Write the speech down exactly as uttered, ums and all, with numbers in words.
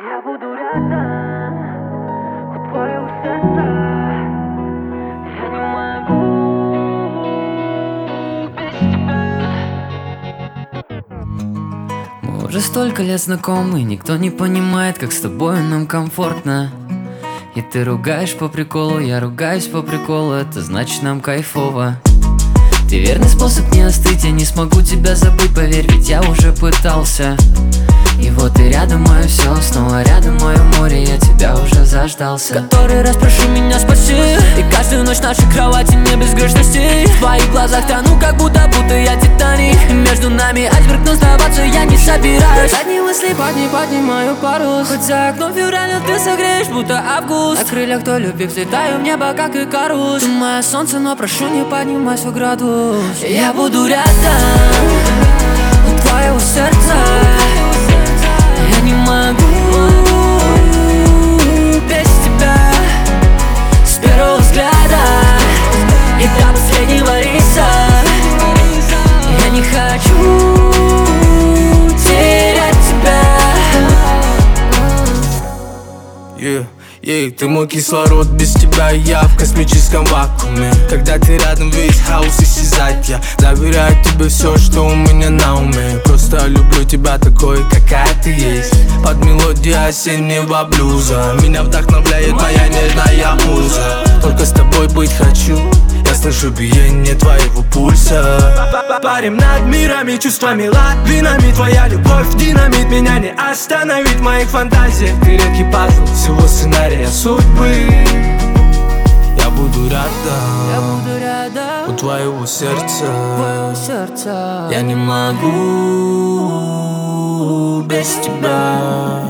Я буду рядом у твоего сердца. Я не могу без тебя. Мы уже столько лет знакомы, никто не понимает, как с тобой нам комфортно. И ты ругаешь по приколу, я ругаюсь по приколу, это значит нам кайфово. Ты верный способ не остыть, я не смогу тебя забыть, поверь, ведь я уже пытался. И вот ты рядом, мое все, снова рядом мое море, я тебя уже заждался. Который раз прошу меня спаси, и каждую ночь нашей кровати не без грешностей. В твоих глазах тону, как будто, будто я Титаник. И между нами айсберг, но сдаваться я не собираюсь. Одни мысли подни, поднимаю парус. Хоть за окном февраля ты согреешь, будто август. На крыльях той любви взлетаю в небо, как Икарус. Ты мое солнце, но прошу, не поднимайся в градус. Я буду рядом у твоего сердца. Я не могу без тебя. С первого взгляда и до последнего риса. Я не хочу терять тебя. Yeah. Ей, ты мой кислород, без тебя я в космическом вакууме. Когда ты рядом, весь хаос исчезает. Я доверяю тебе все, что у меня на уме. Просто люблю тебя такой, какая ты есть. Под мелодию осеннего блюза меня вдохновляет твоя нежная муза. Только с тобой быть хочу, я слышу биение твоего пульса. Парим над мирами, чувствами, лавинами. Твоя любовь, динамит, меня не остановить в моих фантазиях. Ты редкий пазл всего сценария судьбы. Я буду рядом, Я буду рядом у твоего сердца. твоего сердца. Я не могу без тебя.